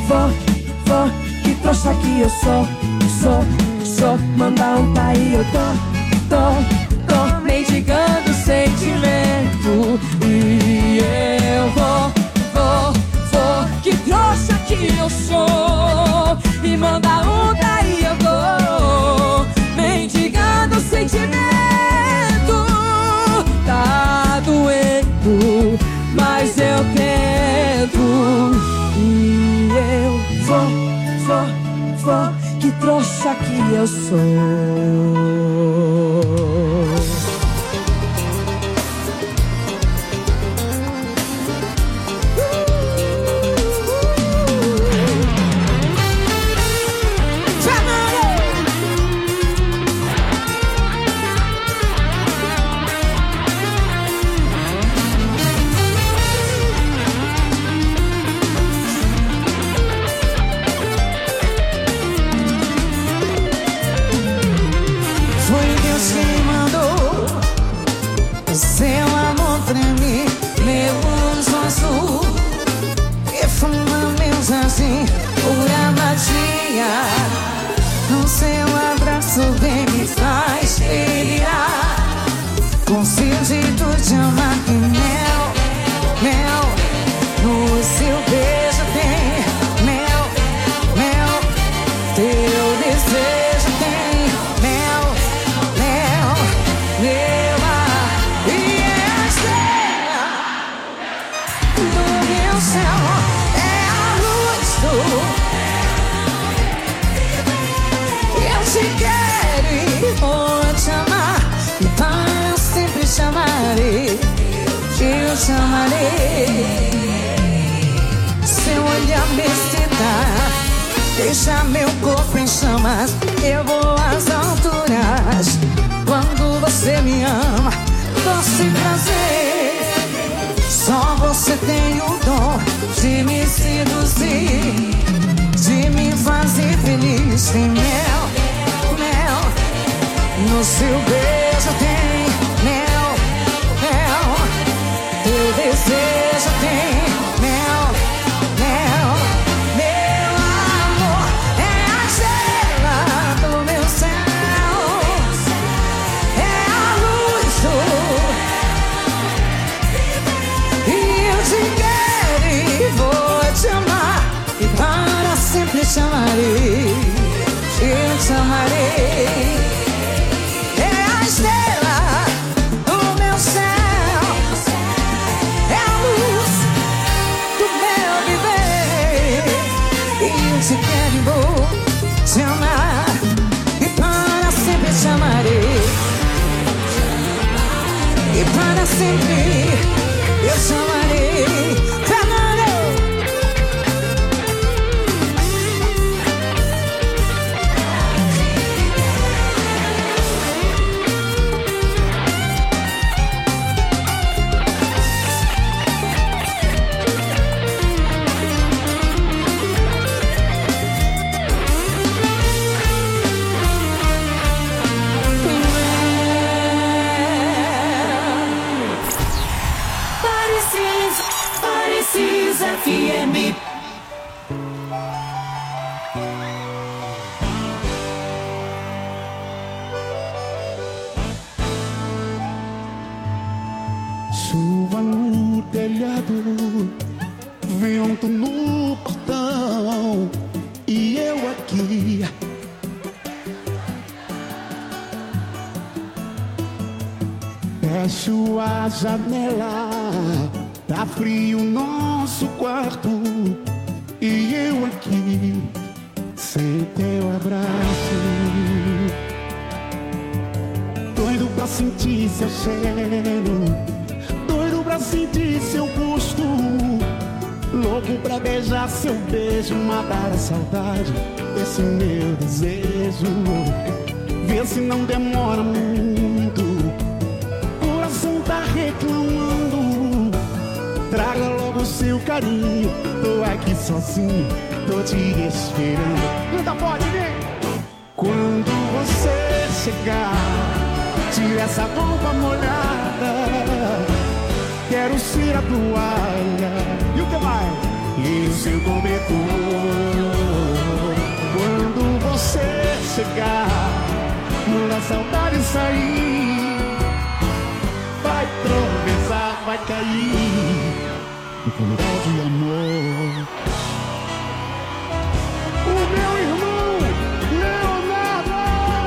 vou, que trouxa que eu sou. Manda um tá aí, eu tô mendigando sentimento. E eu vou, que trouxa que eu sou. E manda um tá aí, eu tô mendigando sentimento. Tá doendo, mas eu tento. E eu vou, que trouxa que eu sou. No seu abraço vem me faz delirar, com seu jeito de amar que mel, mel. No seu beijo tem mel, mel. Teu desejo tem mel, mel, meu ar. E é a estrela do meu céu, é a luz do te quero e vou te amar, e para sempre te amarei, eu te amarei. Seu olhar me excita, deixa meu corpo em chamas, eu vou às alturas. Quando você me ama, doce prazer. Só você tem o dom de me seduzir, de me fazer feliz. Tem mel, no seu beijo tem mel, mel. Teu desejo tem mel, mel. Meu amor é a estrela do meu céu, é a luz do... E eu te quero e vou te amar, e para sempre te amarei, eu te amarei. Estrela do meu céu, é a luz do meu viver. E eu te quero e vou te amar, e para sempre te amarei, e para sempre eu te amarei. FM. Chuva no telhado, vento no portão, e eu aqui fecho a janela. Tá frio nosso quarto, e eu aqui sem teu abraço, doido pra sentir seu cheiro, doido pra sentir seu gosto, louco pra beijar seu beijo, matar a saudade desse meu desejo. Vê se não demora muito, coração tá reclamando. Traga logo o seu carinho, tô aqui sozinho, tô te esperando. Canta, pode vir! Quando você chegar, tira essa roupa molhada, quero ser a toalha. E o que mais? E o seu cobertor. sair, vai tropeçar, vai cair no plural de amor. O meu irmão Leonardo.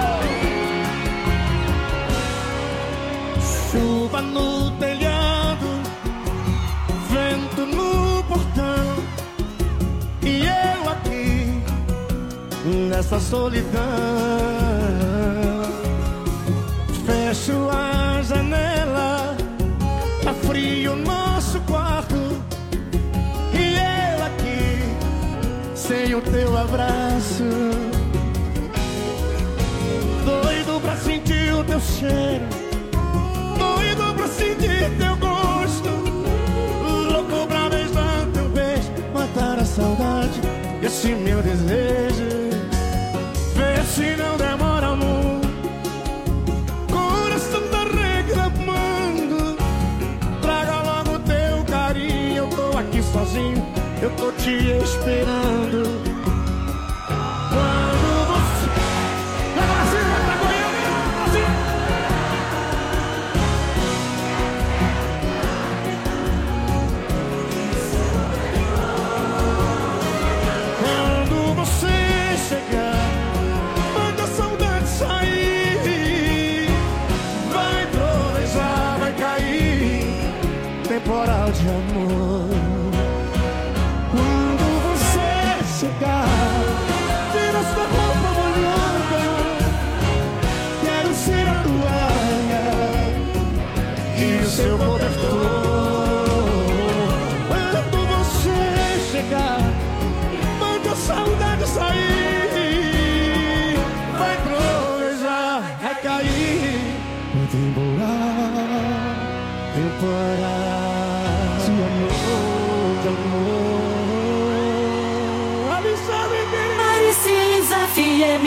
Chuva no telhado, vento no portão, e eu aqui nessa solidão. Fecho a janela, tá frio o nosso quarto, e eu aqui sem o teu abraço. Doido pra sentir o teu cheiro, doido pra sentir teu gosto, louco pra beijar teu beijo, matar a saudade e esse meu desejo. Vê se não demora muito, coração tá reclamando. Traga logo teu carinho, eu tô aqui sozinho, eu tô te esperando. Quando você... Agora sim, tá correndo, assim. Quando você chegar, manda a saudade sair, vai trovejar, vai cair temporal de amor. Quando você chegar, tira sua roupa molhada, quero ser a toalha e o seu cobertor. Quando você chegar, manda a saudade sair, vai trovejar, vai cair o temporal, temporal de amor, de amor. Alexandre Marisias FM.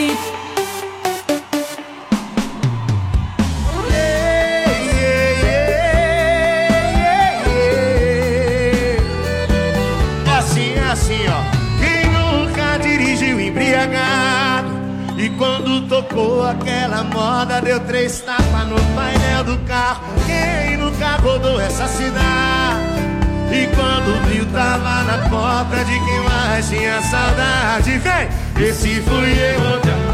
É assim, ó. Quem nunca dirigiu embriagado e quando tocou aquela moda deu 3 tapas no painel do carro? Quem nunca rodou essa cidade e quando viu tava na porta de quem mais tinha saudade? Vem, esse fui eu ontem à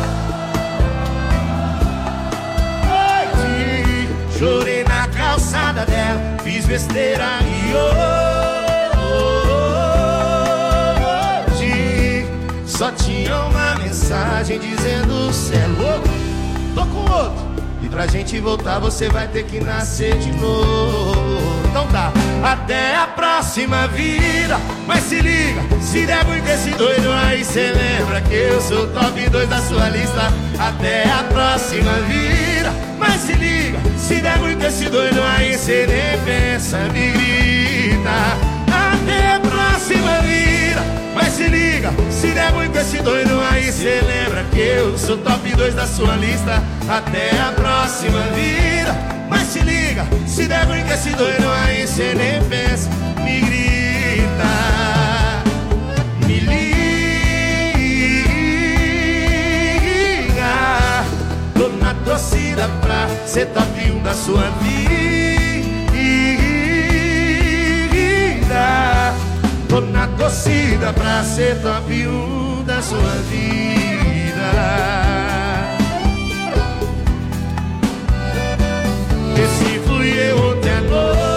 noite, chorei na calçada dela, fiz besteira e hoje só tinha uma mensagem dizendo: cê é louco, tô com outro, e pra gente voltar você vai ter que nascer de novo. Então tá, até a próxima vida, mas se liga, se der muito esse doido aí cê lembra que eu sou o top 2 da sua lista. Até a próxima vida, mas se liga, se der muito esse doido aí cê nem pensa, me grita. Até a próxima vida, mas se liga, se der muito esse doido aí cê lembra que eu sou top 2 da sua lista. Até a próxima vida, mas se liga, se der muito esse doido aí cê nem pensa, me grita, me liga. Tô na torcida pra ser top 1 da sua vida. Tô na torcida pra ser top 1 da sua vida. Esse fui eu ontem à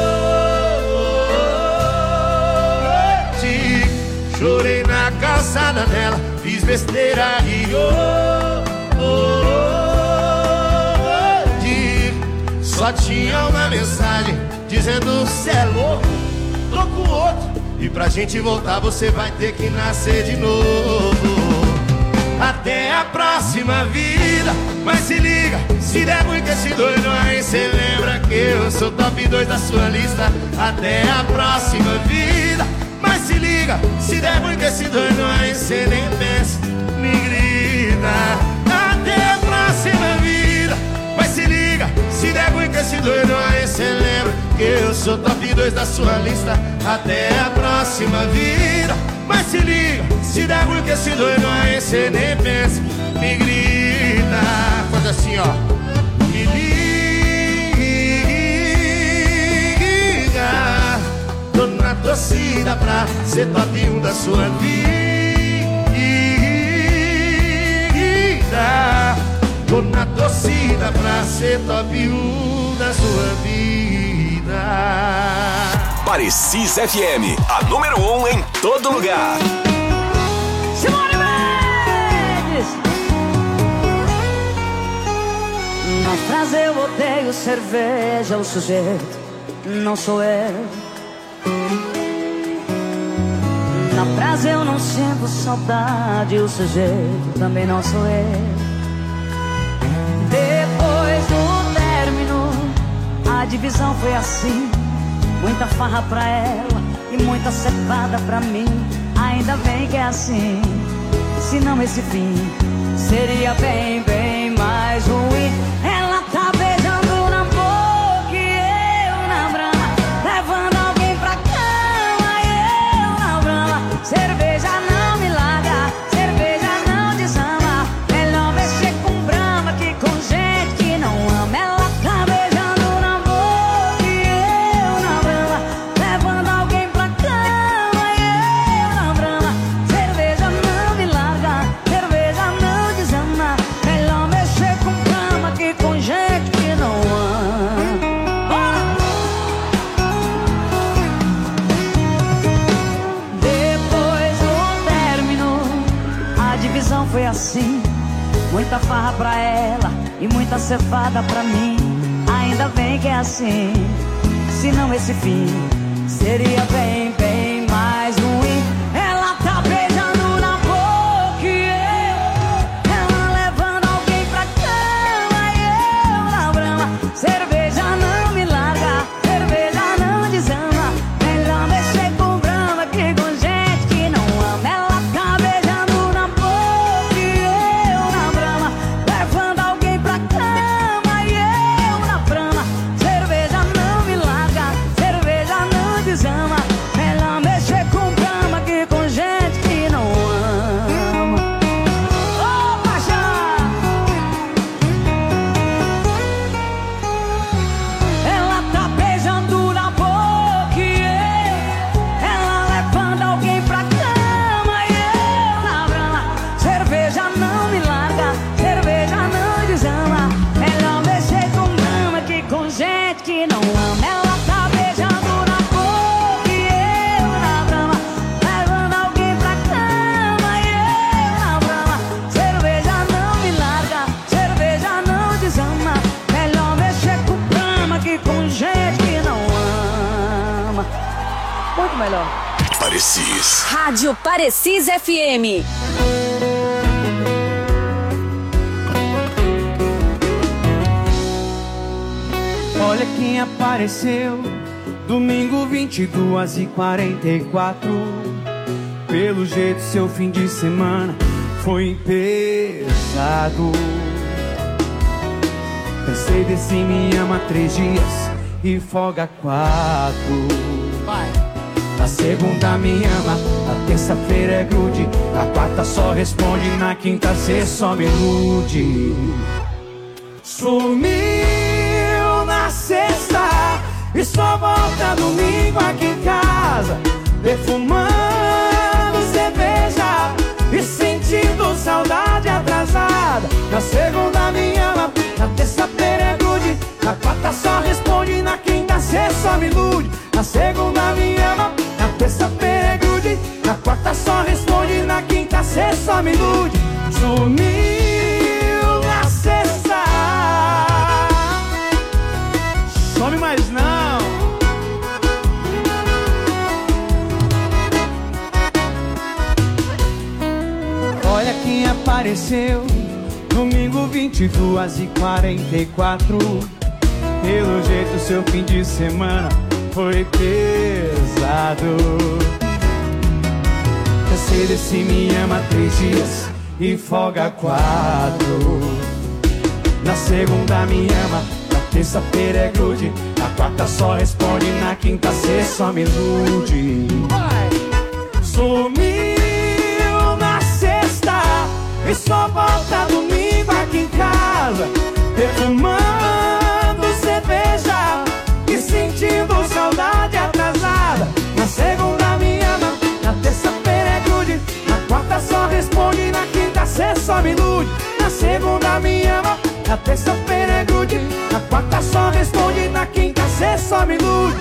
noite, chorei na calçada dela, fiz besteira e hoje só tinha uma mensagem dizendo: cê é louco, tô com outro, e pra gente voltar você vai ter que nascer de novo. Até a próxima vida, mas se liga, se der muito esse doido aí cê lembra que eu sou top 2 da sua lista. Até a próxima vida, mas se liga, se der muito esse doido aí cê nem pensa, me grita. Até a próxima vida, mas se liga, se der muito esse doido aí cê lembra que eu sou top 2 da sua lista. Até a próxima vida, mas se liga, se der muito esse doido aí cê nem pensa, me grita. Faz assim, ó. na torcida pra ser top 1 da sua vida. Tô na torcida pra ser top 1 da sua vida. Parecis FM, a número 1 em todo lugar. Simone Mendes! Na frase eu odeio cerveja, o sujeito não sou eu. Na frase eu não sinto saudade, o sujeito também não sou eu. Depois do término, a divisão foi assim: muita farra pra ela e muita cevada pra mim. Ainda bem que é assim, senão esse fim seria bem, bem mais ruim. Ela tá beijando na boca e eu na brama, levando alguém pra cama e eu na brama. Cerveja não me larga, cerveja não desama. Melhor mexer com brama que com gente que não ama. Ela tá beijando na boca e eu na brama, levando alguém pra cama e eu na brama. Cerveja não me larga, cerveja não desama. Melhor mexer com brama que com gente que não ama. Depois do término, a divisão foi assim: muita farra pra ela e muita cevada pra mim. Ainda bem que é assim, senão esse fim seria bem, bem mais ruim. Ela tá beijando na boca e eu, ela levando alguém pra cama e eu na brama. Cerveja não me larga, cerveja não desama. Melhor mexer com brama que com gente que não ama. Ela tá beijando na boca e eu na brama, levando alguém pra cama e eu na brama. Cerveja não me larga, cerveja não desama. Melhor mexer com brama que com gente que não ama. Ô, paixão! Ela tá beijando na boca e eu, ela levando alguém pra cama e eu na brama. Cerveja não me larga, cerveja não desama. Melhor mexer com brama que com gente que não ama. Ela tá beijando na boca e eu na brama, levando alguém pra cama e eu na brama. Cerveja não me larga, cerveja não desama. Melhor mexer com brama que com gente que não ama. Muito melhor. Parecis. Rádio Parecis FM. Olha quem apareceu, domingo 22h44. Pelo jeito seu fim de semana foi pesado. Cansei desse me ama 3 dias e folga 4. Na segunda me ama, na terça-feira é grude, na quarta só responde, na quinta cê só me ilude. Sumiu na sexta e só volta domingo aqui em casa, defumando cerveja e sentindo saudade atrasada. Na segunda me ama, na terça-feira é grude, na quarta só responde, na quinta cê só me ilude. Na segunda me ama, na terça-feira é grude, na quarta só responde, na quinta cê só me ilude. Sumiu na sexta, some mais não. Olha quem apareceu, domingo 22h44. Pelo jeito seu fim de semana foi pesado. Cansei desse me ama 3 dias e folga 4. Na segunda me ama, na terça-feira é grude, na quarta só responde, na quinta cê só me ilude. Sumiu na sexta e só volta domingo aqui em casa, defumando cerveja e sentindo saudade atrasada. Na segunda me ama, na terça-feira é grude, na quarta só responde, na quinta cê só me ilude.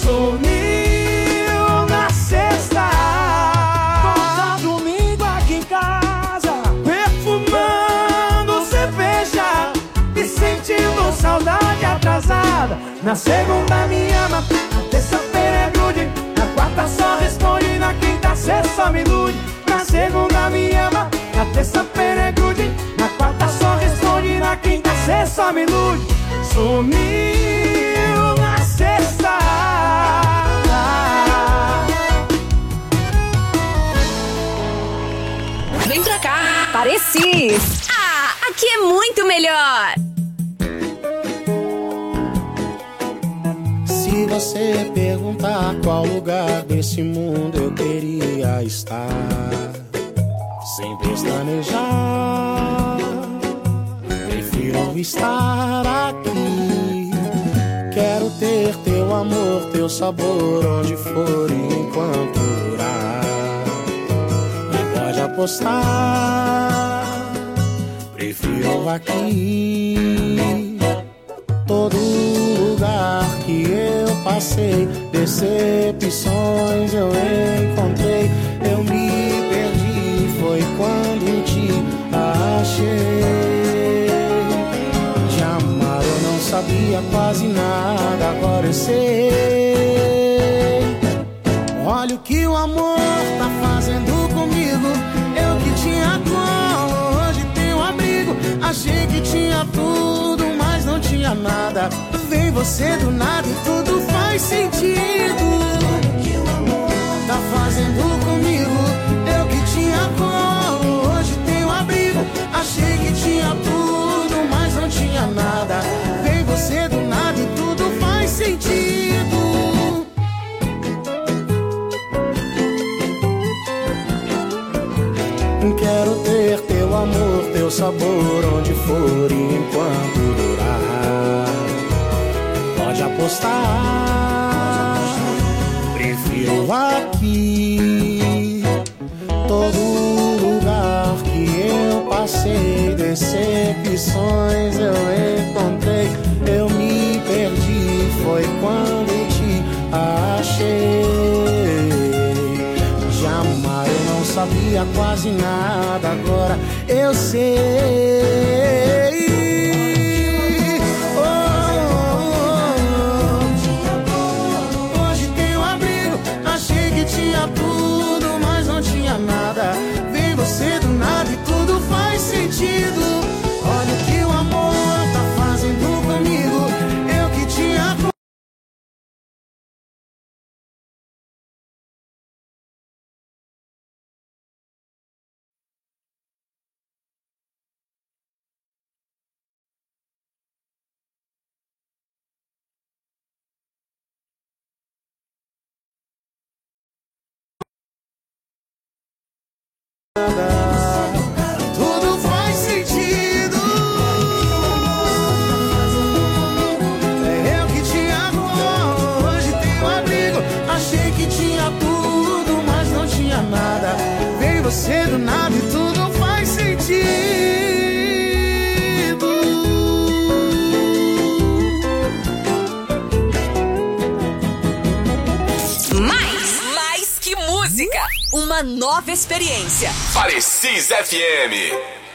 Sumiu na sexta, volta domingo aqui em casa, perfumando cerveja e sentindo saudade atrasada. Na segunda me ama, na terça-feira é grude, na quarta só responde, na quinta cê só me ilude. Na segunda me ama, na terça-feira é grude, na quarta só responde, na quinta cê só me ilude. Sumiu na sexta. Vem pra cá, Parecis. Ah, aqui é muito melhor. Se você perguntar qual lugar desse mundo eu queria estar, sem pestanejar, prefiro estar aqui. Quero ter teu amor, teu sabor, onde for e enquanto durar. E pode apostar, prefiro aqui. Todo lugar que eu passei, decepções eu encontrei. Eu me perdi, foi quando te achei. De amar eu não sabia quase nada, agora eu sei. Olha o que o amor tá fazendo comigo. Eu que tinha colo, hoje tenho abrigo. Achei que tinha tudo, mas não tinha nada. Vem você do nada e tudo faz sentido. Olha o que o amor tá fazendo comigo. Eu que tinha colo, hoje tenho abrigo. Achei que tinha tudo, mas não tinha nada. Vem você do nada e tudo faz sentido. Quero ter teu amor, teu sabor, onde for e enquanto durar. Pode apostar, prefiro aqui. Todo lugar que eu passei, decepções eu encontrei. Eu me perdi, foi quando te achei. De amar eu não sabia quase nada, agora eu sei. Hoje tenho abrigo, achei que tinha tudo, mas não tinha nada. Vem você do nada e tudo faz sentido. Olha o que o amor tá fazendo comigo. Eu que tinha tudo faz sentido. Eu que tinha amor, hoje tenho abrigo. Achei que tinha tudo, mas não tinha nada. Veio você do nada e tudo faz sentido. Mais que música. Uma nova experiência. Parecis FM.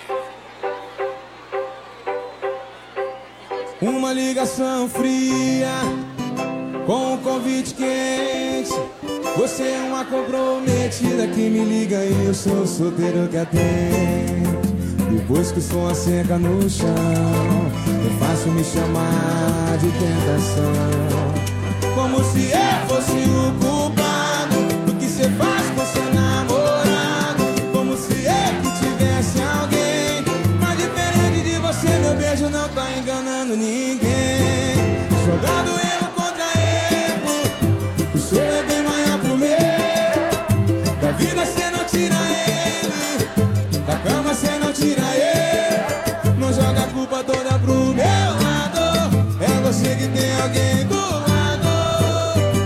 Uma ligação fria com um convite quente. Você é uma comprometida que me liga e eu sou solteiro que atende. Depois que o som asseca no chão, é fácil me chamar de tentação. Como se eu fosse o culpado do que você faz com seu namorado. Como se eu que tivesse alguém. Mas diferente de você, meu beijo não tá enganando ninguém. Jogando erro contra erro, o seu é bem maior pro meu. Da vida cê não tira ele, da cama cê não tira ele. Não joga a culpa toda pro meu lado. É você que tem alguém do lado.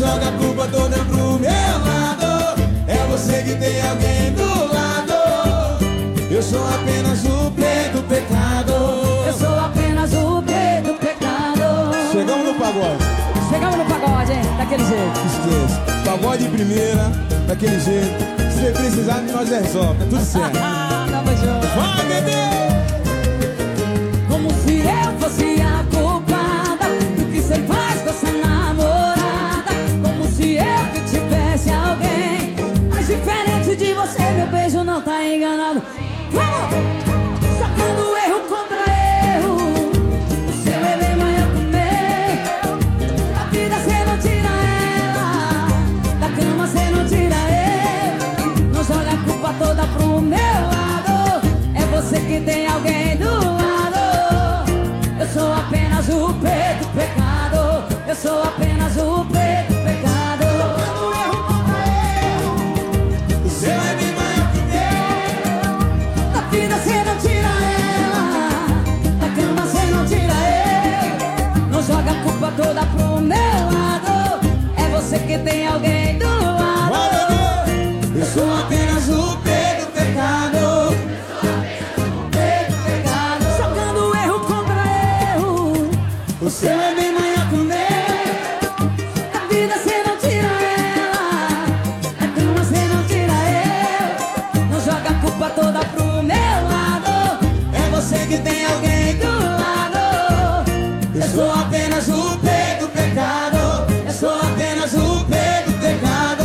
joga a culpa toda pro meu lado. É você que tem alguém do lado. Eu sou apenas o preto do pecado. Eu sou apenas o preto do pecado. Chegamos no pagode. Chegamos no pagode, hein? Daquele jeito. Esqueça. Pagode de primeira, daquele jeito. Se você precisar, nós resolve. Tá tudo certo. Tamo junto. Vai, bebê! Como se eu fosse a culpada do que você faz com essa namorada. Como se eu que tivesse alguém. Mas diferente de você, meu beijo não tá enganado. Vamos! Sacando erro contra erro. O seu é bem manhã comer. Da vida cê não tira ela. Da cama cê não tira ele. Não joga a culpa toda pro meu lado. É você que tem alguém do lado. Eu sou apenas o preto pecado. Eu sou apenas o preto pecado. Sacando erro contra erro. O seu é bem maior que meu. Da vida cê não tira ela. Da cama cê não tira ele. Não joga a culpa toda pro meu lado. É você que tem alguém do lado. Vai, bebê! Eu sou apenas o preto do pecado. Preto pecado. Jogando erro contra erro. O seu é bem maior que o meu. Da vida cê não tira ela. Da cama cê não tira ele. Não joga a culpa toda pro meu lado. É você que tem alguém do lado. Eu sou apenas o preto do pecado. Eu sou apenas o preto do pecado.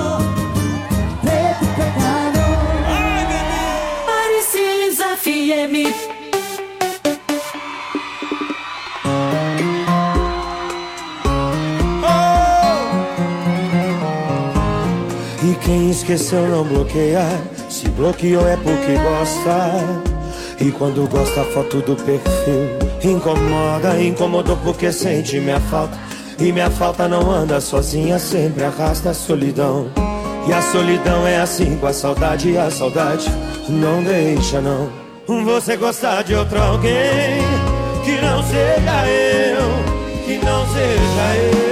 Preto pecado. Ai, bebê! Parecis FM. E quem esqueceu não bloqueia. Se bloqueou é porque gosta. E quando gosta a foto do perfil incomoda, incomodou porque sente minha falta. E minha falta não anda sozinha, sempre arrasta a solidão. E a solidão é assim com a saudade. E a saudade não deixa não. Você gostar de outro alguém que não seja eu, que não seja eu.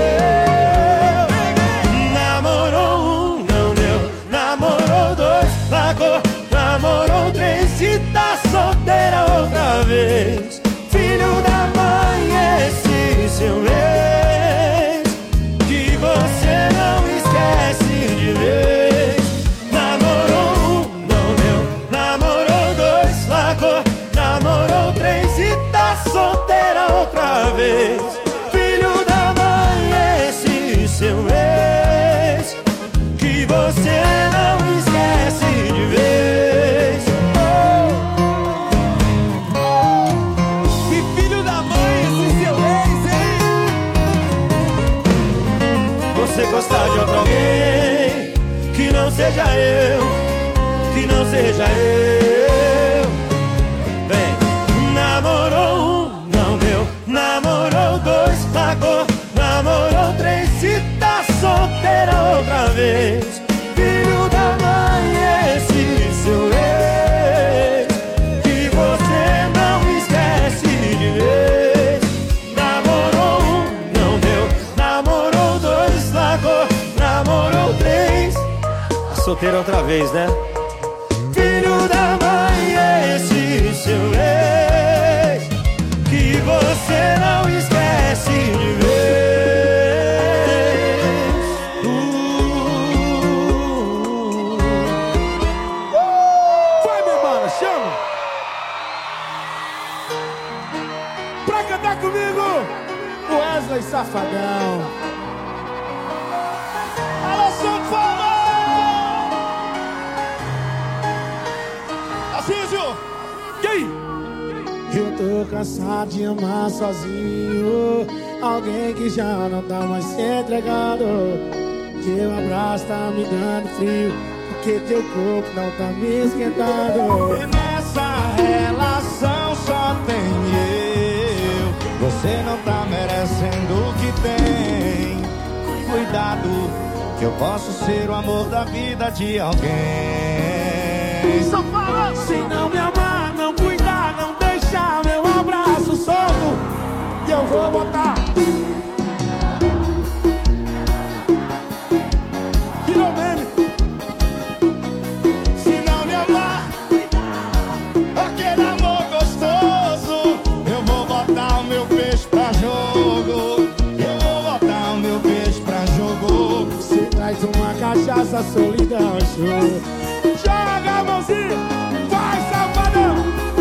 Namorou um, não deu. Namorou dois, largou. Namorou três, se tá solteira outra vez. Filho da mãe, esse seu ex, que você não esquece de vez. Namorou um, não deu. Namorou dois, largou. Namorou três, se tá solteira outra vez. Filho da mãe, esse seu ex, que você não esquece de vez. Que filho da mãe, esse seu ex, hein? Você gostar de outro alguém que não seja eu, que não seja eu. Vem, namorou um, não deu. Namorou dois, largou. Namorou três, se tá solteira outra vez. Filho da mãe, esse seu ex, que você não esquece de vez. Namorou um, não deu. Namorou dois, largou. Namorou três, tá solteira outra vez, né? Filho da mãe, esse seu ex, que você não esquece de vez. Vai, minha mana, chama! Pra cantar comigo, Wesley Safadão. Alô, São Paulo! Assísio! E aí? Eu tô cansado de amar sozinho alguém que já não tá mais se entregando. Teu abraço tá me dando frio, porque teu corpo não tá me esquentando. E nessa relação só tem eu. Você não tá merecendo o que tem. Cuidado, que eu posso ser o amor da vida de alguém. Só fala! Se não me amar, não cuidar, não deixar meu abraço solto, e eu vou botar cachaça, solidão, show. Joga a mãozinha, vai, safadão.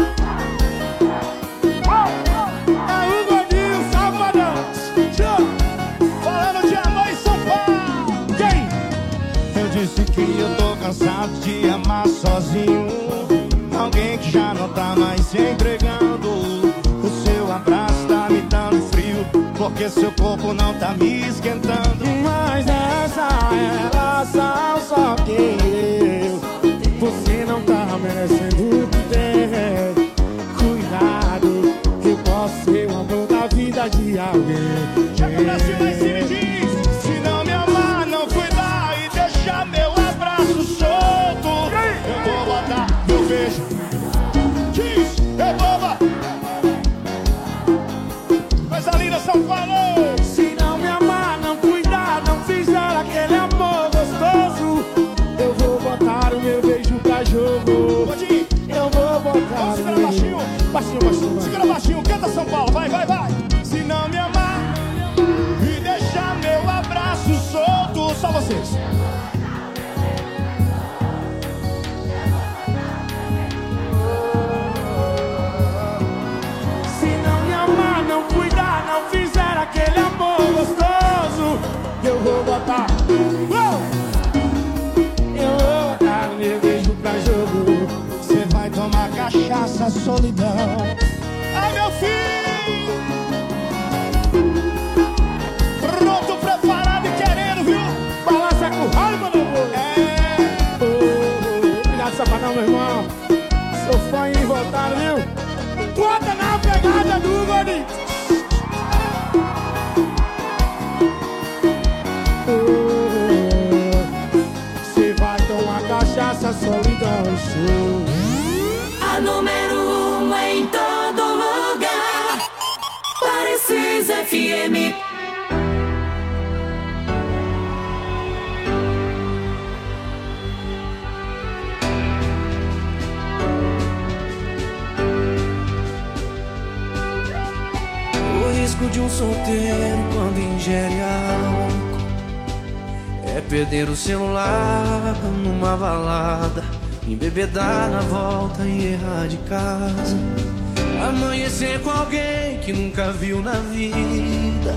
É o gordinho, safadão. Falando de amor em São Paulo. Quem? Eu disse que eu tô cansado de amar sozinho. Alguém que já não tá mais se entregando. O seu abraço tá me dando frio, porque seu corpo não tá me esquentando. Mas essa relação só quem eu. Você não tá merecendo o que tem. Cuidado, eu posso ser o amor da vida de alguém. Chega pra cima e se me diz: se não me amar, não cuidar e deixar meu abraço solto, eu vou botar meu beijo. Diz, eu vou botar. Coisa linda, São Paulo. Se não me amar, não cuidar, não fizer aquele amor gostoso, eu vou botar o meu beijo pra jogo. Eu vou botar o meu beijo. Baixinho, baixinho, vai. Segura baixinho, canta São Paulo, vai, vai, vai. Se não me amar e deixar meu abraço solto, só vocês. Se não me amar, não cuidar, não fizer aquele amor gostoso, eu vou botar. Eu vou botar o meu beijo pra jogo. Você vai tomar cachaça, solidão. Ai, meu filho! Pronto, preparado e querendo, viu? Balança com raiva, meu amor. Obrigado, safadão, meu irmão. Sou fã e voltado, viu? Bota na pegada do gordinho. Você vai tomar cachaça, solidão, show. A número 1 em todo lugar. Parecis FM. O risco de um solteiro quando ingere álcool é perder o celular numa balada, embebedar na volta e errar de casa, amanhecer com alguém que nunca viu na vida,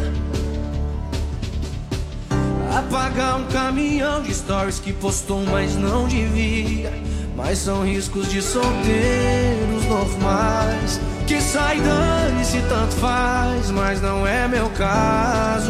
apagar um caminhão de stories que postou mas não devia. Mas são riscos de solteiros normais, que sai, dane-se, tanto faz, mas não é meu caso.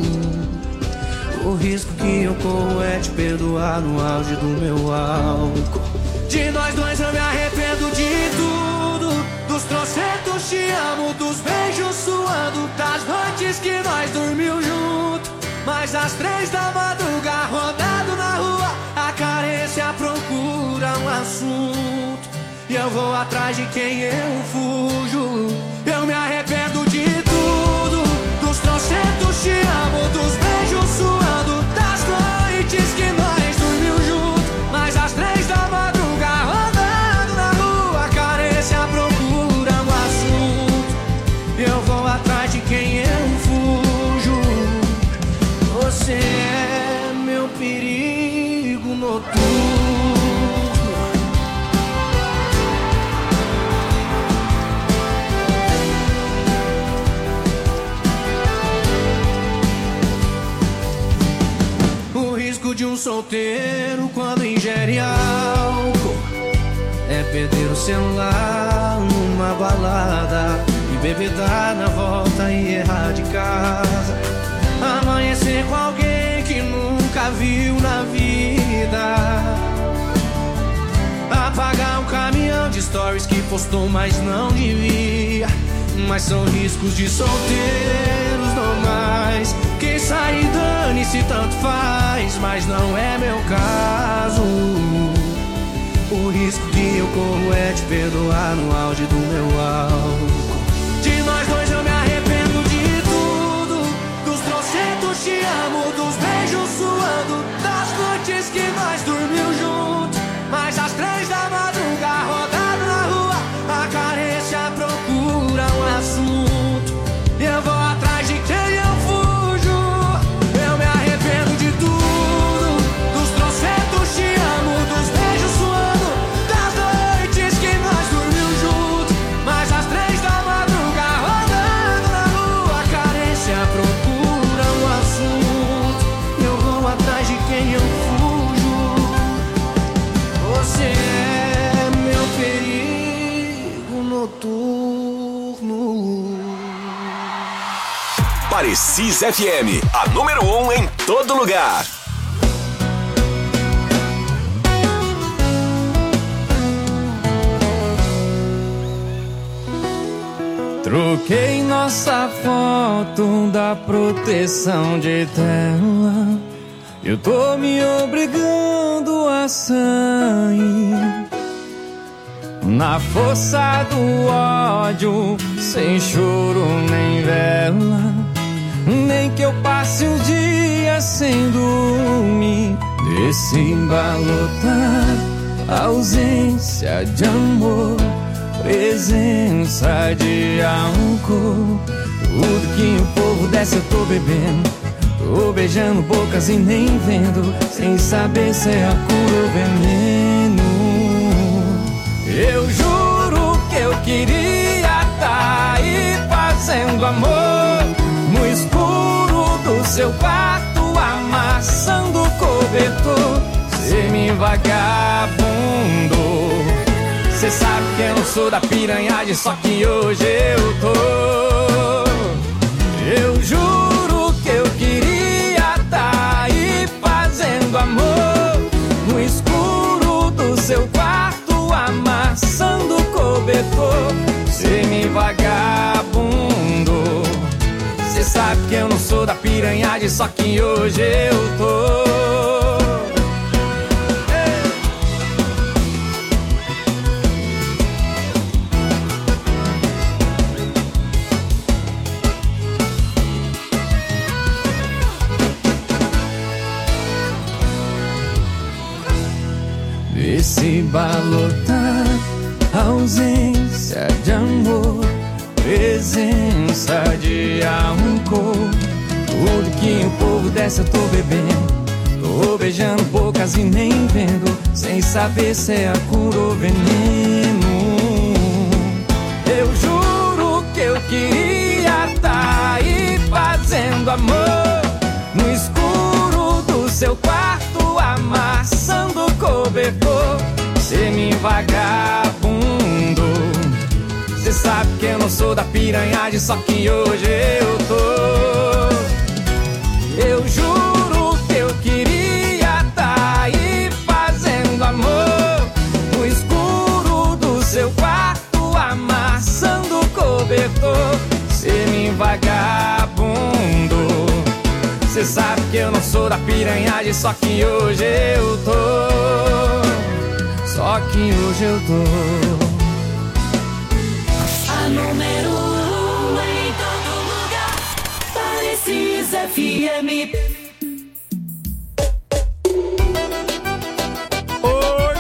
O risco que eu corro é te perdoar no auge do meu álcool. De nós dois eu me arrependo de tudo, dos trocentos te amo, dos beijos suando, das noites que nós dormimos junto. Mas às 3 da madrugada, rodado na rua, a carência procura um assunto, e eu vou atrás de quem eu fujo. Eu me arrependo de tudo, dos trocentos te amo, dos beijos suando, das noites que nós dormimos juntos. Mas às 3 da madrugada, rodando na rua, a carência procura um assunto, e eu vou atrás de quem eu fujo. Você é meu perigo noturno. O risco de um solteiro quando ingere álcool é perder o celular numa balada, embebedar na volta e errar de casa, amanhecer com alguém que nunca viu na vida, apagar um caminhão de stories que postou mas não devia. Mas são riscos de solteiros normais, quem sai e dane-se, tanto faz, mas não é meu caso. O risco que eu corro é te perdoar no auge do meu álcool. De nós dois eu me arrependo de tudo, dos trocentos te amo, dos beijos suando, das noites que nós dormimos juntos. Mas às 3 da madrugada, rodado na rua, a carência procura um assunto, e eu vou atrás de quem eu fujo. Eu me arrependo de tudo, dos trocentos Parecis FM, a número 1 em todo lugar. Troquei nossa foto da proteção de tela. Eu tô me obrigando a sair na força do ódio, sem choro nem vela. Nem que eu passe um dia sem dormir, desse embalotar, ausência de amor, presença de álcool. Tudo que o povo desce eu tô bebendo, tô beijando bocas e nem vendo, sem saber se é a cura ou veneno. Eu juro que eu queria tá aí fazendo amor, no escuro do seu quarto, amassando o cobertor. Semi-vagabundo, cê sabe que eu não sou da piranhagem, só que hoje eu tô. Eu juro que eu queria tá aí fazendo amor, no escuro do seu quarto, amassando o cobertor. Semi-vagabundo, cê sabe que eu não sou da piranhagem, só que hoje eu tô. Esse balotar, ausência de amor, presença de álcool. Tudo que o povo desce eu tô bebendo, tô beijando bocas e nem vendo, sem saber se é a cura ou veneno. Eu juro que eu queria tá aí fazendo amor, no escuro do seu quarto, amassando o cobertor. Semi-vagabundo, cê sabe que eu não sou da piranhagem, só que hoje eu tô. Eu juro que eu queria tá aí fazendo amor, no escuro do seu quarto, amassando o cobertor. Semi-vagabundo, cê sabe que eu não sou da piranhagem, só que hoje eu tô. Só que hoje eu tô. A número 1 em todo lugar, Parecis FM. Oi.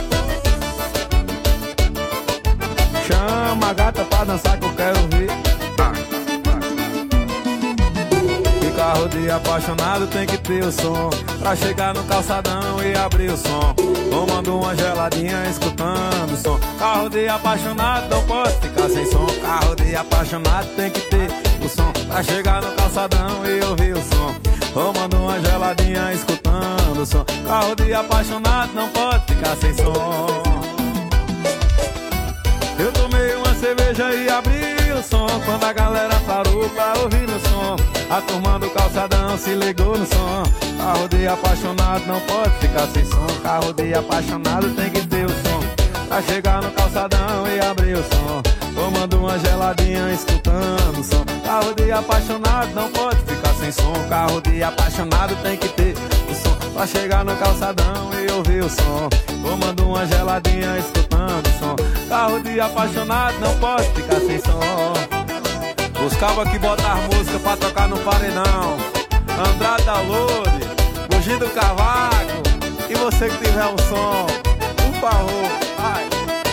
Chama a gata pra dançar que eu quero ver. Que carro de apaixonado tem que ter o som, pra chegar no calçadão e abrir o som, tomando uma geladinha, escutando o som. Carro de apaixonado não pode ficar sem som. Carro de apaixonado tem que ter o som, pra chegar no calçadão e ouvir o som, tomando uma geladinha, escutando o som. Carro de apaixonado não pode ficar sem som. Eu tomei uma cerveja e abri o som, quando a galera parou pra ouvir o som, a turma do calçadão se ligou no som. Carro de apaixonado não pode ficar sem som. Carro de apaixonado tem que ter o som, pra chegar no calçadão e abrir o som, tomando uma geladinha, escutando o som. Carro de apaixonado não pode ficar sem som. Carro de apaixonado tem que ter o som, pra chegar no calçadão e ouvir o som, tomando uma geladinha, escutando o som. Carro de apaixonado não pode ficar sem som. Os cabos que botam música pra tocar no paredão, Andrade da Lourdes, Bugi do Cavaco, e você que tiver um som, por favor, vai.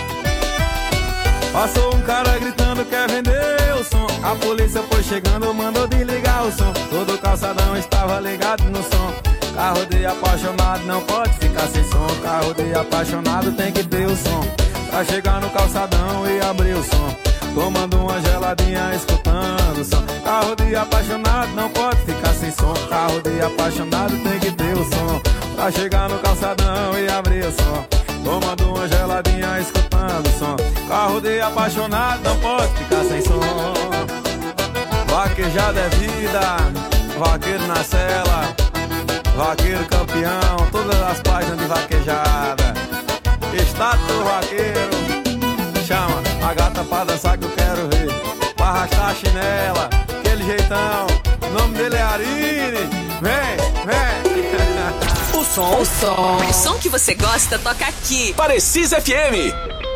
Passou um cara gritando quer vender o som, a polícia foi chegando, mandou desligar o som, todo calçadão estava ligado no som. Carro de apaixonado não pode ficar sem som. Carro de apaixonado tem que ter o som, pra chegar no calçadão e abrir o som, tomando uma geladinha, escutando o som. Carro de apaixonado não pode ficar sem som. Carro de apaixonado tem que ter o som, pra chegar no calçadão e abrir o som, tomando uma geladinha, escutando o som. Carro de apaixonado não pode ficar sem som. Vaquejada é vida, vaqueiro na cela, vaqueiro campeão, todas as páginas de vaquejada. Estado do vaqueiro, chama a gata pra dançar que eu quero ver, pra arrastar a chinela, aquele jeitão. O nome dele é Arine, vem, vem. O som que você gosta toca aqui. Parecis FM.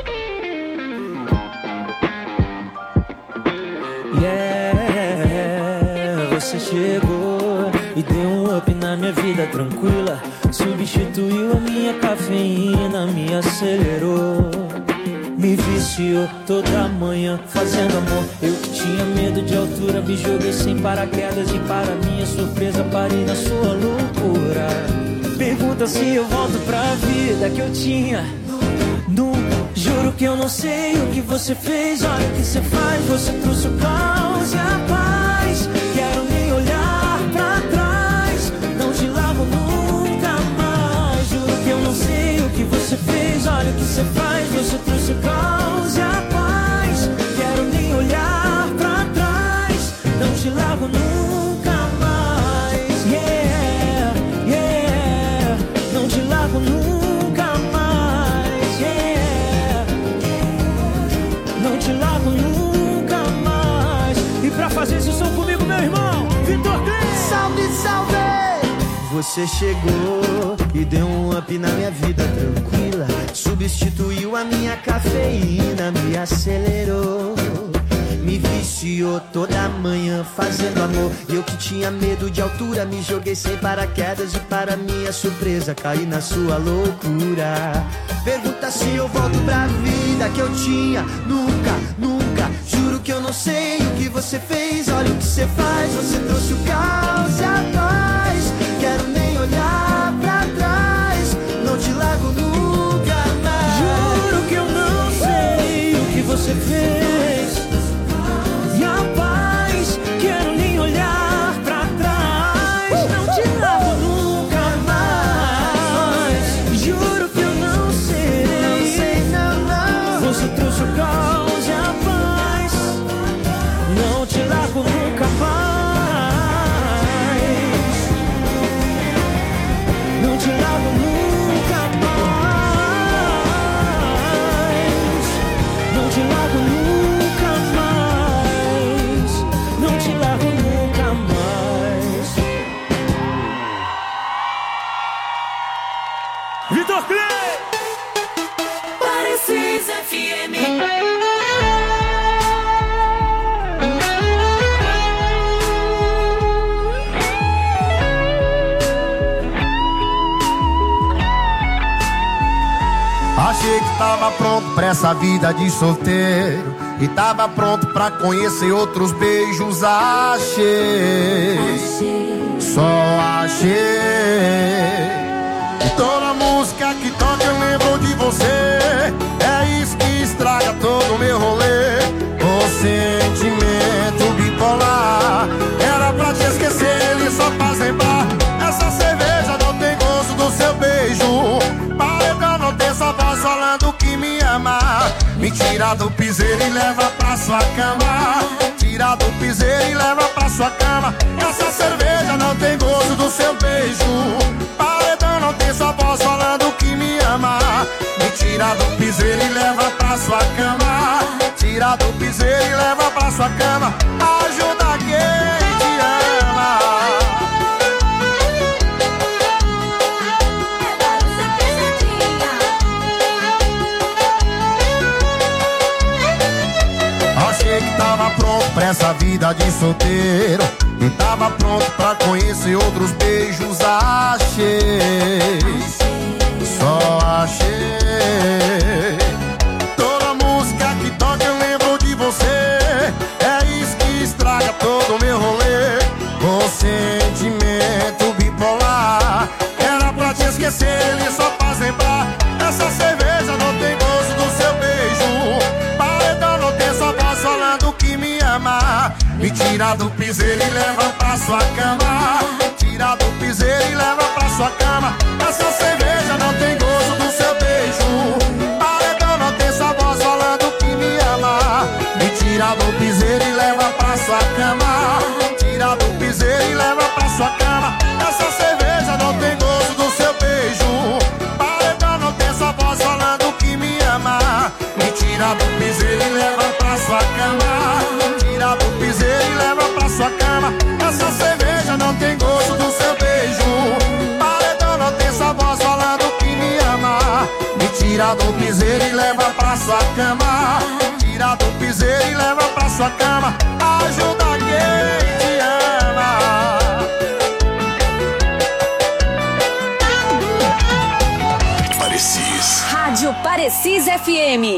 Você chegou e deu um up na minha vida tranquila. Substituiu a minha cafeína, me acelerou, me viciou toda manhã fazendo amor. Eu que tinha medo de altura, me joguei sem paraquedas e para minha surpresa parei na sua loucura. Pergunta se eu volto pra vida que eu tinha. Nunca, juro que eu não sei o que você fez. Olha o que você faz, você trouxe o caos e a paz. Quero nem olhar pra trás, não te largo nunca mais. Juro que eu não sei o que você fez. Olha o que você faz, você trouxe o caos e a paz. Quero nem olhar pra trás, não te largo nunca mais. Yeah, yeah, não te largo nunca mais. Yeah, não te largo nunca mais. E pra fazer esse som comigo, meu irmão, Vitor Cris. Salve, salve! Você chegou e deu um up na minha vida tranquila. Substituiu a minha cafeína, me acelerou, me viciou toda manhã fazendo amor. Eu que tinha medo de altura, me joguei sem paraquedas e para minha surpresa caí na sua loucura. Pergunta se eu volto pra vida que eu tinha. Nunca, nunca, juro que eu não sei o que você fez. Olha o que você faz, você trouxe o caos e a paz. Quero nem olhar pra trás, não te largo nunca mais. Juro que eu não sei o que você fez. E a paz, quero nem olhar pra trás, não te largo nunca mais. Juro que eu não sei, não. Você trouxe o caos e a paz, não te largo nunca mais. Não te largo nunca mais. Não te largo nunca mais. Não te largo nunca mais. Vitor Clay! Parecis FM. Achei que tava pronto pra essa vida de solteiro e tava pronto pra conhecer outros beijos. Achei, só achei. E toda música que toca eu lembro de você. É isso que estraga todo o meu rolê. O sentimento bipolar. Era pra te esquecer, ele só faz lembrar. Essa cerveja não tem gosto do seu beijo. Paredão não tem sua voz falando que me ama. Me tira do piseiro e leva pra sua cama. Tira do piseiro e leva pra sua cama. Essa cerveja não tem gosto do seu beijo. Paredão não tem sua voz falando que me ama. Me tira do piseiro e leva pra sua cama. Tira do piseiro e leva pra sua cama. Ajuda quem te ama. Achei que tava pronto pra essa vida de solteiro e tava pronto pra conhecer outros beijos. Achei, só achei. Toda música que toca eu lembro de você. É isso que estraga todo o meu rolê. O sentimento bipolar. Era pra te esquecer, ele só faz lembrar. Essa cerveja não tem gosto do seu beijo. Paredão não tem sua voz falando que me ama. Me tira do piseiro e leva pra sua cama. Tira do piseiro e leva pra sua cama. Essa cerveja não tem gosto do seu beijo. Paredão não tem sua voz falando que me ama. Me tira do piseiro e leva pra sua cama. tira do piseiro e leva pra sua cama. Tira do piseiro e leva pra sua cama. Essa cerveja não tem gosto do seu beijo. Paredão não tem essa voz falando que me ama. Me tira do piseiro e leva pra sua cama. Tira do piseiro e leva pra sua cama. Ajuda quem te ama. Parecis. Rádio Parecis FM.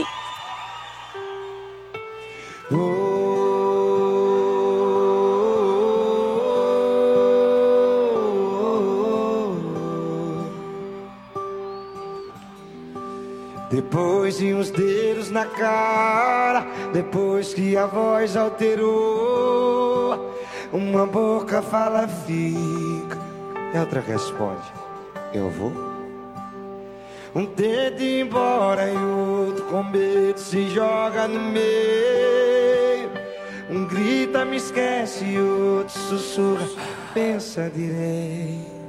Depois de uns dedos na cara, depois que a voz alterou, uma boca fala fica e a outra responde, eu vou. Um dedo embora e outro com medo se joga no meio. Um grita, me esquece e outro sussurra, pensa direito.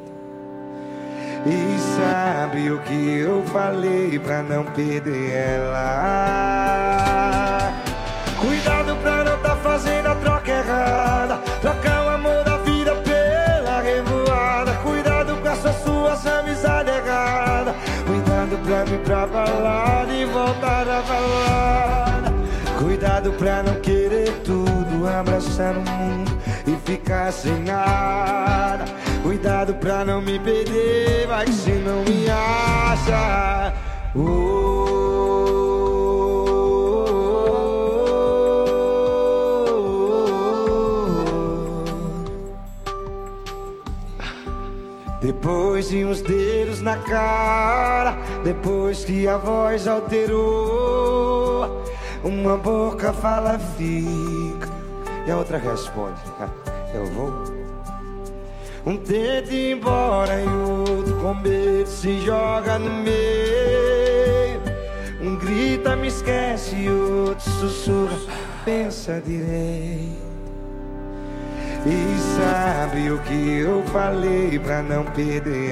E sabe o que eu falei pra não perder ela? Cuidado pra não tá fazendo a troca errada. Trocar o amor da vida pela revoada. Cuidado com essas suas amizades erradas. Cuidado pra me pra balada e voltar a balada. Cuidado pra não querer tudo, abraçar o mundo e ficar sem nada. Cuidado pra não me perder, vai que se não me acha. Depois de uns dedos na cara, depois que a voz alterou, uma boca fala fica e a outra responde, eu vou. Um dedo embora e outro com medo se joga no meio. Um grita, me esquece e outro sussurra, pensa direito. E sabe o que eu falei pra não perder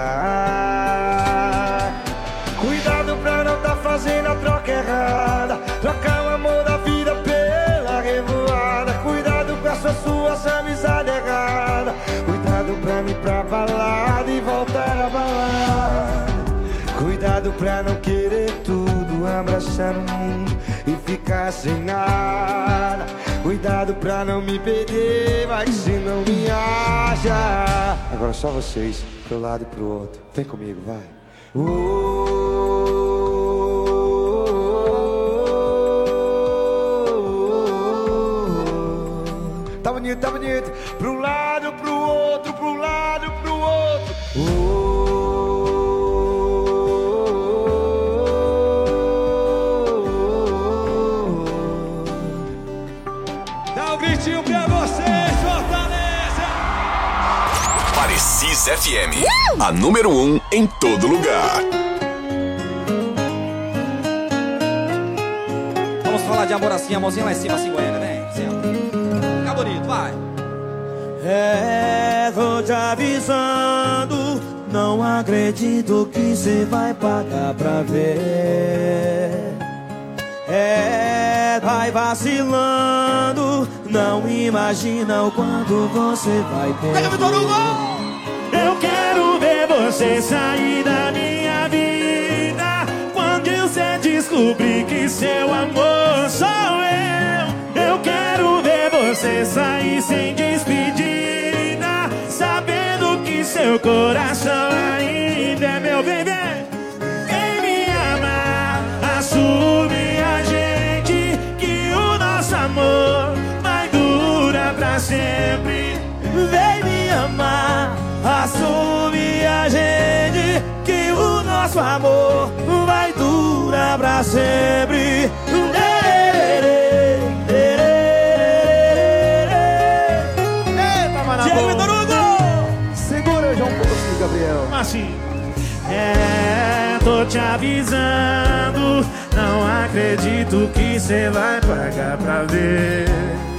ela? Cuidado pra não tá fazendo a troca errada. Trocar o amor da vida pela revoada. Cuidado com essas suas amizades erradas. Cuidado pra me pra balada e voltar a balada. Cuidado pra não querer tudo, abraçar o mundo e ficar sem nada. Cuidado pra não me perder, vai que se não me acha. Agora só vocês, pro lado e pro outro. Vem comigo, vai. Tá bonito, tá bonito. Pro lado, pro outro, pro lado, pro outro. Dá um gritinho pra vocês, Fortaleza. Parecis FM, a número 1 em todo lugar. Vamos falar de amor assim, a mãozinha lá em cima, assim, Goiânia, né? Fica bonito, vai. Tô te avisando, não acredito que cê vai pagar pra ver. Vai vacilando, não imagina o quanto você vai perder. Eu quero ver você sair da minha vida quando você descobrir que seu amor sou eu. Eu quero ver você sair sem despedida, sabendo que seu coração ainda é meu bebê. Vem me amar, assume a gente, que o nosso amor vai durar pra sempre. Vem me amar, assume a gente, que o nosso amor vai durar pra sempre. Eita, maravilha! Segura, João Bosco, Gabriel. Assim. Tô te avisando, não acredito que cê vai pagar pra ver.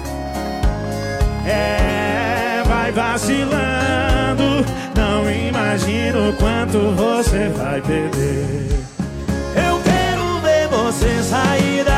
Vai vacilando, não imagino quanto você vai perder. Eu quero ver você sair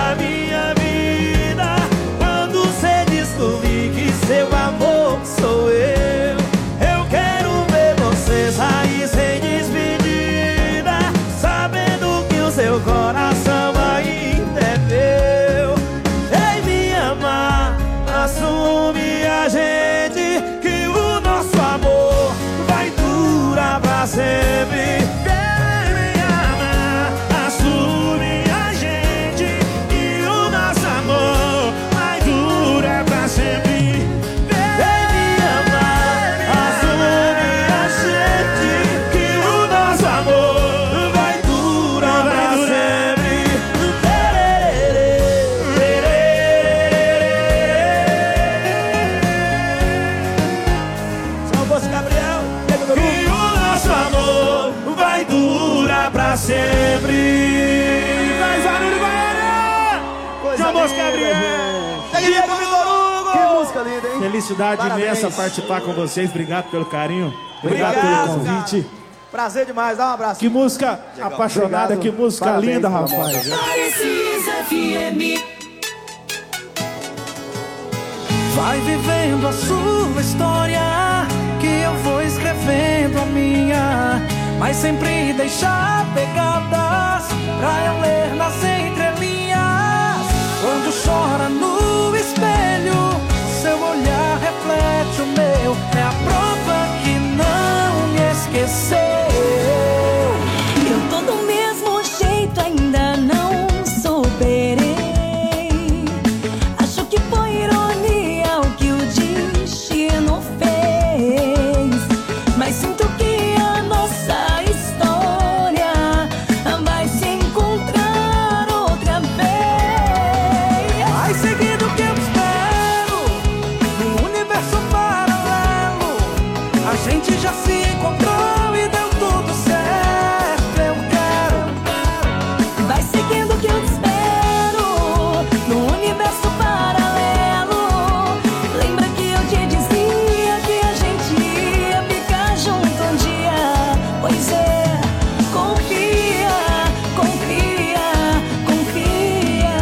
sempre. Faz barulho, Goiânia! Chamou Gabriel! Que música linda, hein? Felicidade Parabéns. imensa participar com vocês. Obrigado pelo carinho. Obrigado pelo convite. Cara. Prazer demais, dá um abraço. Que música apaixonada, Obrigado. que música Parabéns, linda, meu rapaz. Precisa FM. Vai vivendo a sua história, que eu vou escrevendo a minha. Mas sempre deixar pegadas pra eu ler nas entrelinhas. Quando chora no espelho, seu olhar reflete o meu. É a prova que não me esqueceu. Eu tô do mesmo jeito, ainda não superei. Acho que foi ironia o que o destino fez. Mas sinto que a nossa história vai se encontrar outra vez. Vai seguindo o que eu espero, no universo paralelo. A gente já se encontrou e deu tudo certo. Eu quero. Vai seguindo o que eu espero, no universo paralelo. Lembra que eu te dizia que a gente ia ficar junto um dia? Pois é, confia, confia, confia.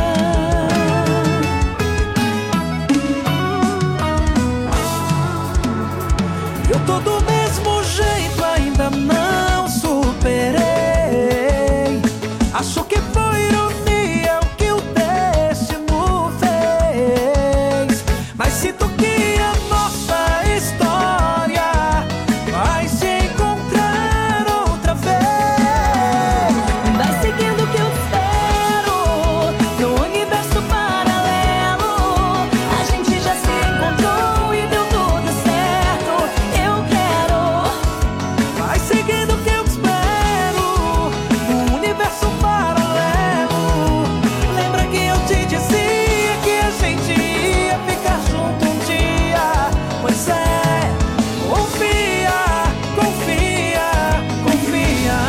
Eu tô do mesmo jeito, ainda não superei. Acho que foi ironia o que o destino fez. Mas sinto que a nossa história vai se encontrar outra vez. Vai seguindo o que eu espero, no universo paralelo. A gente já se encontrou e deu tudo certo. Eu quero. Vai seguindo o que eu espero, no universo paralelo. Lembra que eu te dizia que a gente ia ficar junto um dia? Pois é, confia, confia, confia.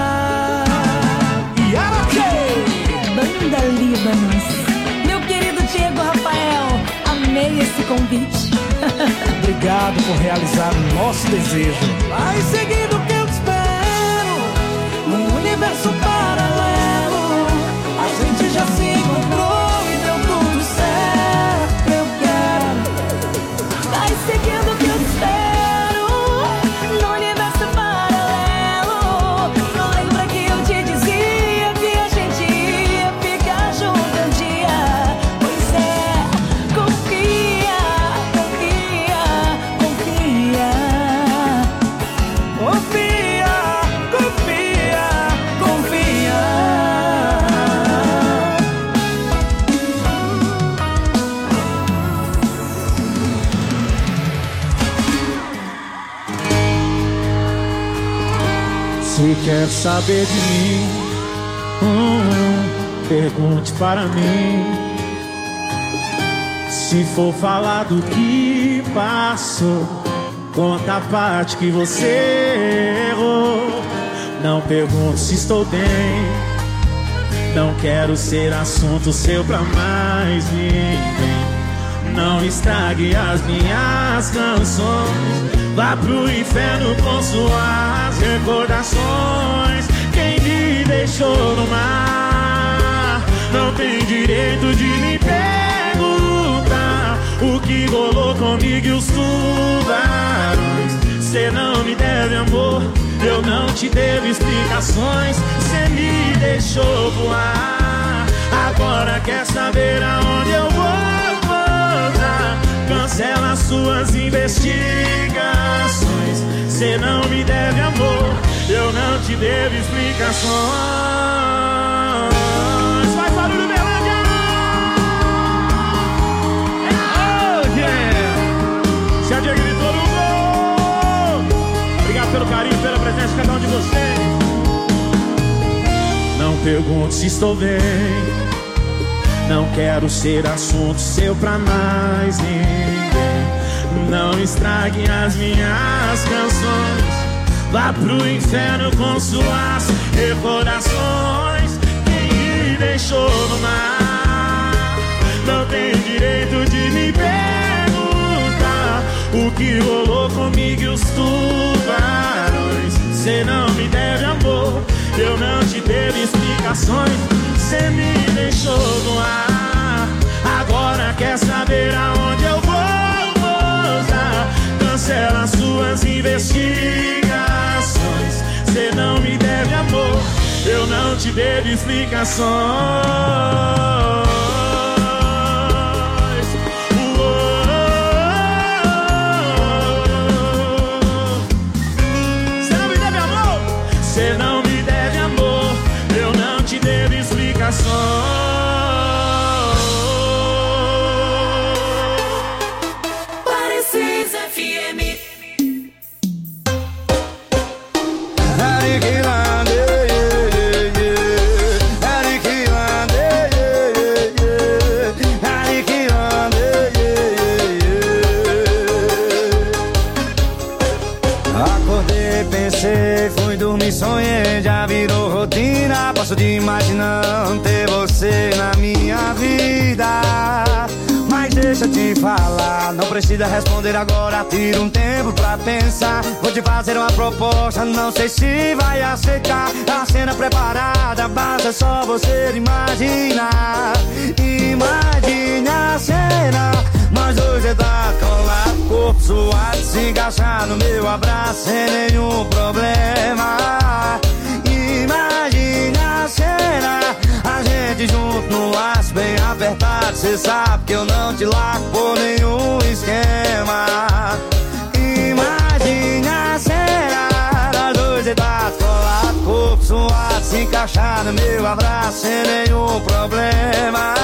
Banda Líbanos. Meu querido Diego Rafael, amei esse convite. Obrigado por realizar o nosso desejo. Vai seguindo o que eu espero, no universo paralelo. A gente já se encontrou e deu tudo certo. Eu quero. Vai seguindo o que eu espero, no universo paralelo. Lembra que eu te dizia que a gente ia ficar junto um dia? Pois é, confia, confia, confia. Confia, confia, confia. Se quer saber de mim, pergunte para mim. Se for falar do que passou, conta a parte que você errou. Não pergunte se estou bem, não quero ser assunto seu pra mais ninguém. Não estrague as minhas canções, vá pro inferno com suas recordações. Quem me deixou no mar não tem direito de me perguntar o que rolou comigo e os tubarões. Cê não me deve amor, eu não te devo explicações. Cê me deixou voar, agora quer saber aonde eu vou voltar. Cancela suas investigações. Cê não me deve amor, eu não te devo explicações. Faz barulho, Berlândia! Oh, yeah! Se a Diego gritou no gol! Obrigado pelo carinho, pela presença de cada um de vocês. Não pergunte se estou bem, não quero ser assunto seu pra mais ninguém. Não estrague as minhas canções, vá pro inferno com suas recordações. Quem me deixou no mar não tem direito de me perguntar o que rolou comigo e os tubarões. Cê não me deve amor, eu não te devo explicações. Cê me deixou no ar, agora quer saber aonde eu vou pousar. Cancela suas investigações. Cê não me deve amor, eu não te devo explicações. Cê não me deve amor, eu não te devo explicações. Parecis FM. Acordei, pensei, fui dormir, sonhei, já virou rotina. Passo de imaginando ter você na minha vida. Mas deixa eu te falar, não precisa responder agora, tira um tempo pra pensar. Vou te fazer uma proposta, não sei se vai aceitar. A cena preparada, basta só você imaginar. Imagine a cena, nós dois deitados, colado, corpo suado, se encaixar no meu abraço sem nenhum problema. Imagine a cena, a gente junto no laço bem apertado. Cê sabe que eu não te largo por nenhum esquema. Imagine a cena, nós dois deitados, colado, corpo suado, se encaixar no meu abraço sem nenhum problema.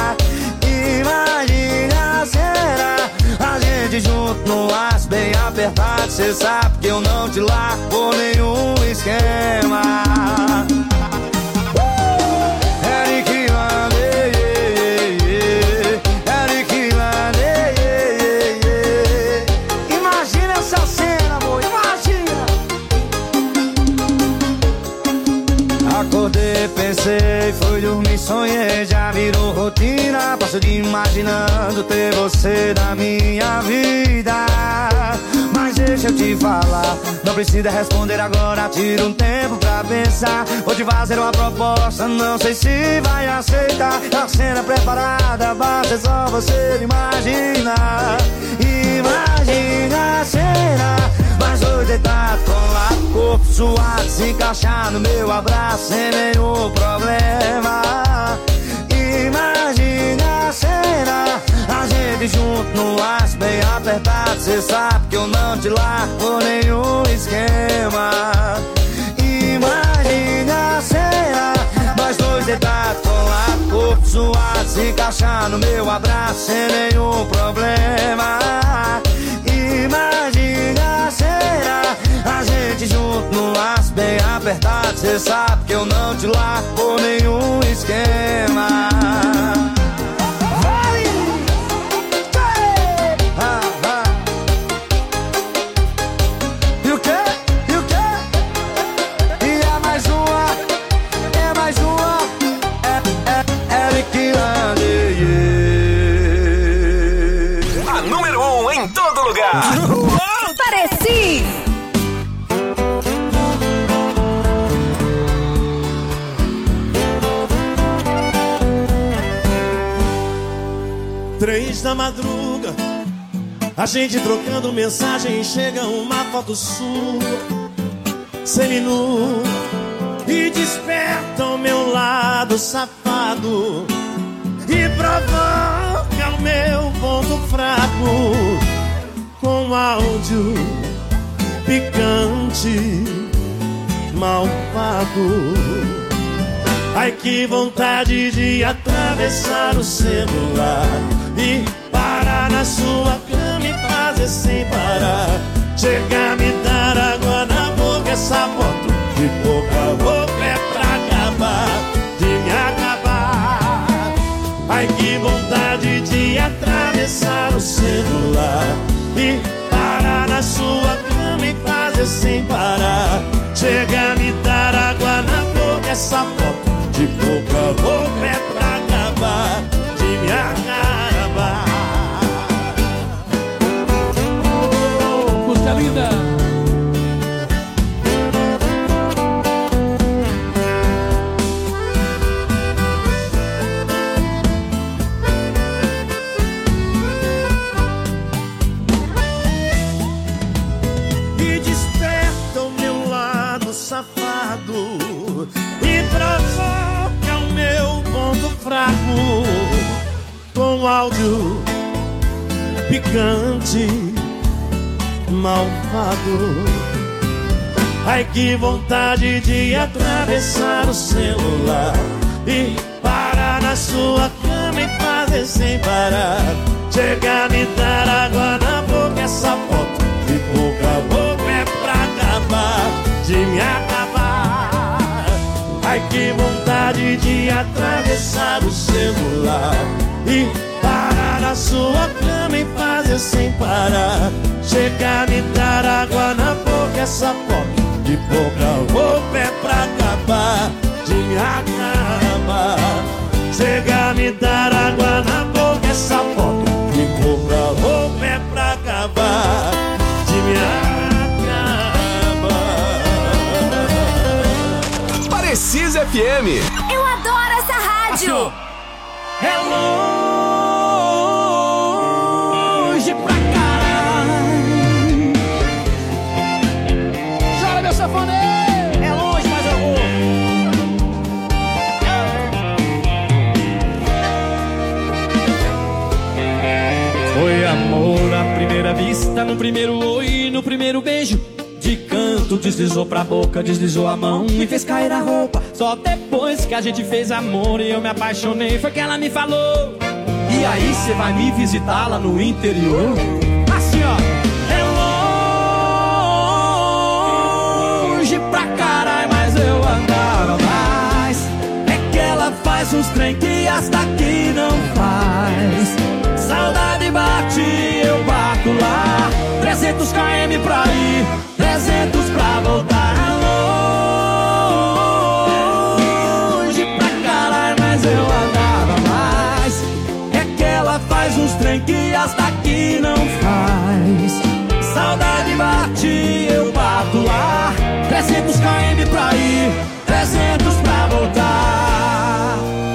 Imagine a cena, a gente junto no laço bem apertado. Cê sabe que eu não te largo por nenhum esquema. Eric Lande, Eric Lande. Imagina essa cena, amor, imagina. Acordei, pensei, fui dormir, sonhei, já virou rotina. Passo de imaginando ter você na minha vida. Mas deixa eu te falar, não precisa responder agora, tira um tempo pra pensar. Vou te fazer uma proposta, não sei se vai aceitar. A cena preparada, basta só você imaginar. Imagine a cena, nós dois deitados, colado, corpo suado, se encaixar no meu abraço sem nenhum problema. Imagine a cena, a gente junto no laço bem apertado. Cê sabe que eu não te largo por nenhum esquema. Imagine a cena, nós dois deitados, colado, corpo suado, se encaixar no meu abraço sem nenhum problema. Imagine a cena, a gente junto no laço bem apertado. Cê sabe que eu não te largo por nenhum esquema. Pareci! Três da madruga, a gente trocando mensagem, chega uma foto sua, seminua, e desperta o meu lado safado e provoca o meu ponto fraco com áudio picante, malvado. Ai, que vontade de atravessar o celular e parar na sua cama e fazer sem parar. Chegar, me dar água na boca, essa foto de boca a boca é pra acabar, de me acabar. Ai, que vontade de atravessar o celular e parar na sua cama e fazer sem parar. essa foto de boca a boca é pra acabar de me acabar. Música linda. Safado e provoca o meu ponto fraco com áudio picante, malvado. Ai, que vontade de atravessar o celular e parar na sua cama e fazer sem parar. Chega a me dar água na boca, essa foto de boca a boca é pra acabar de me acabar. Ai, que vontade de atravessar o celular e parar na sua cama e fazer sem parar. Chega a me dar água na boca, essa foto de boca a boca é pra acabar de me acabar. Chega a me dar água na boca, essa foto de boca a boca é pra acabar de me acabar. Parecis FM. Eu adoro essa rádio. É longe pra caralho. Chora, meu safoneiro. É longe, mas eu vou. Foi amor à primeira vista, no primeiro oi, no primeiro beijo. De canto deslizou pra boca, deslizou a mão e fez cair a roupa. Só depois que a gente fez amor e eu me apaixonei foi que ela me falou: e aí cê vai me visitar lá no interior? Assim ó, é longe pra caralho, mas eu andava mais. É que ela faz uns trem que hasta aqui não faz. Saudade bate, eu bato lá. 300 km pra ir, 300 pra voltar. Longe pra caralho, mas eu andava mais. É que ela faz uns trem que hasta